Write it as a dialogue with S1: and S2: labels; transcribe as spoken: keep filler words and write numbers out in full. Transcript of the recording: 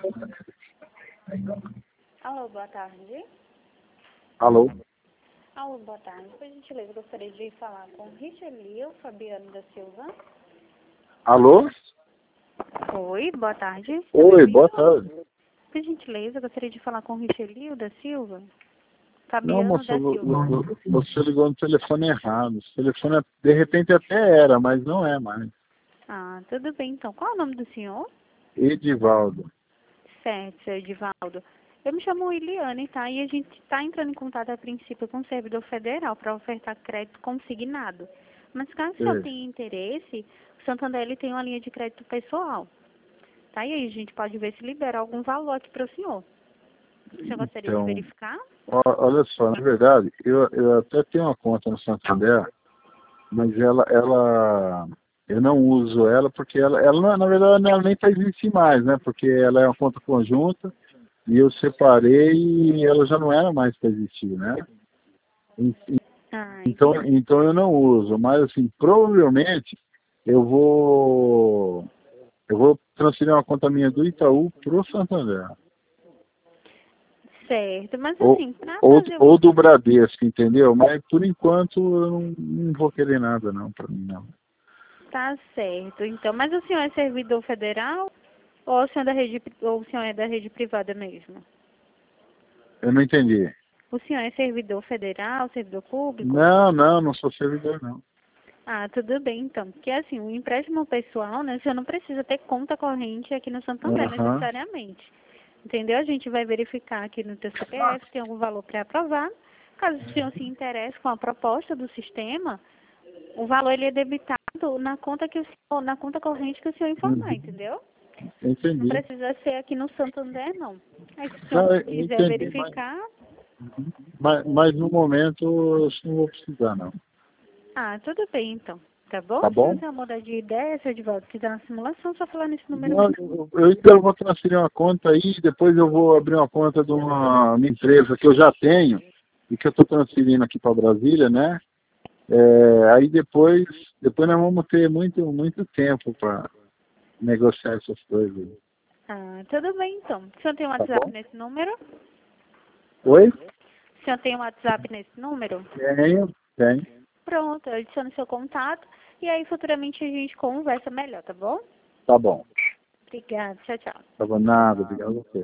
S1: Alô, boa tarde.
S2: Alô?
S1: Alô, boa tarde. Por gentileza, gostaria de falar com Richelieu Fabiano da Silva.
S2: Alô?
S1: Oi, boa tarde. Tá
S2: Oi,
S1: me
S2: boa
S1: ouvindo?
S2: tarde.
S1: Por gentileza, gostaria de falar com Richelieu da Silva.
S2: Não,
S1: Fabiano
S2: moça,
S1: da
S2: vo-
S1: Silva.
S2: vo- você ligou no telefone errado. Esse telefone, de repente, até era, mas não é mais.
S1: Ah, tudo bem então. Qual é o nome do senhor?
S2: Edivaldo.
S1: Certo, seu Edivaldo. Eu me chamo Iliane, tá? E a gente está entrando em contato a princípio com o servidor federal para ofertar crédito consignado. Mas caso o senhor
S2: Sei.
S1: tenha interesse, o Santander ele tem uma linha de crédito pessoal. Tá? E aí a gente pode ver se libera algum valor aqui para o senhor. O senhor gostaria de
S2: Então,
S1: verificar?
S2: ó- olha só, na verdade, eu, eu até tenho uma conta no Santander, mas ela, ela, eu não uso ela porque ela, ela não- na verdade, ela nem faz isso mais, né? Porque ela é uma conta conjunta e eu separei e ela já não era mais para existir, né? E-
S1: Ah,
S2: Então,
S1: entendi.
S2: então eu não uso, mas assim, provavelmente eu vou eu vou transferir uma conta minha do Itaú pro Santander.
S1: Certo, mas
S2: Ou,
S1: assim, para
S2: ou,
S1: fazer o...
S2: ou do Bradesco, entendeu? Mas por enquanto eu não, não vou querer nada não, para mim não.
S1: Tá certo, então. Mas o senhor é servidor federal ou o senhor é da rede, ou o senhor é da rede privada mesmo?
S2: Eu não entendi.
S1: O senhor é servidor federal, servidor público?
S2: Não, não, não sou servidor não.
S1: Ah, tudo bem então. Porque assim, o empréstimo pessoal, né, o senhor não precisa ter conta corrente aqui no Santander
S2: Aham.
S1: necessariamente. Entendeu? A gente vai verificar aqui no teu C P F se tem algum valor pré-aprovado. Caso o senhor se interesse com a proposta do sistema, o valor ele é debitado na conta que o senhor, na conta corrente que o senhor informar,
S2: Uhum.
S1: entendeu? Não
S2: Entendi.
S1: precisa ser aqui no Santander, não. Aí se o senhor
S2: Não, eu
S1: quiser
S2: entendi, mas,
S1: verificar,
S2: mas, mas no momento eu acho que não vou precisar não.
S1: ah, tudo bem então. Tá bom?
S2: Tá
S1: Se
S2: bom?
S1: você mudar de ideia, se Edvaldo quiser na simulação, só falar nesse número
S2: Não,
S1: mesmo.
S2: eu, eu então vou transferir uma conta aí, depois eu vou abrir uma conta de uma, uma empresa que eu já tenho e que eu estou transferindo aqui para Brasília, né? É, aí depois, depois nós vamos ter muito, muito tempo para negociar essas coisas.
S1: Ah, tudo bem então. O senhor tem um
S2: Tá
S1: WhatsApp
S2: bom?
S1: nesse número?
S2: Oi?
S1: O senhor tem um WhatsApp nesse número?
S2: Tenho, tenho.
S1: Pronto, eu adiciono seu contato e aí futuramente a gente conversa melhor, tá bom?
S2: Tá bom.
S1: Obrigada, tchau, tchau.
S2: Tá bom, nada, obrigado a você.